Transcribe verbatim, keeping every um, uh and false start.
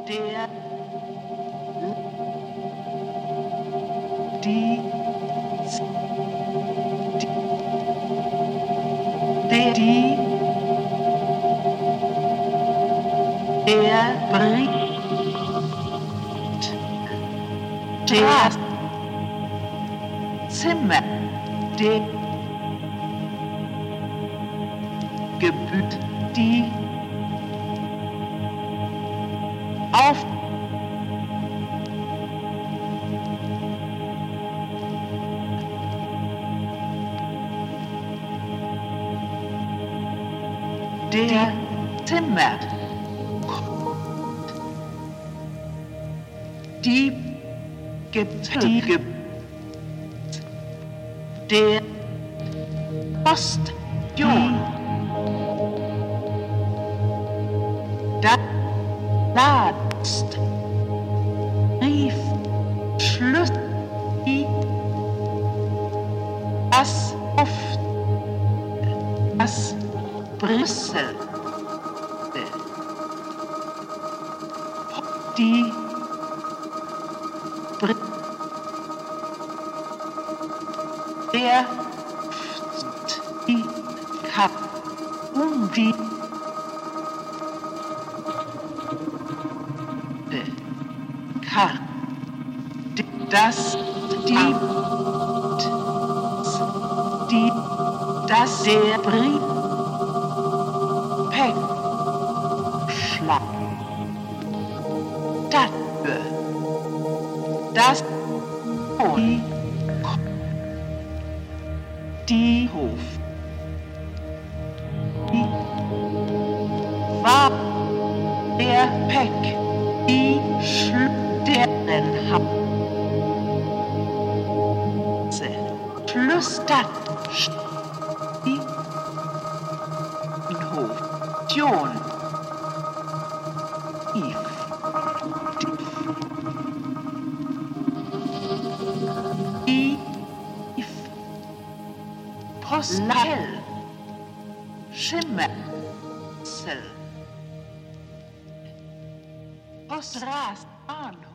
der, die, der, die, der bringt, der Zimmer, der Gebüt, die auf der Zimmer, die gibt die gibt der Postion, da Ladst, Brief, Schlüssel, die das oft, das Brüssel, die Br der die Kap um die Kar das die die das der Brief Pek Schlag das das die die Hof die war der Pek die Schlüssel hat flüstert die Hof Tion die Postel Schimmer Poststraße Bahnhof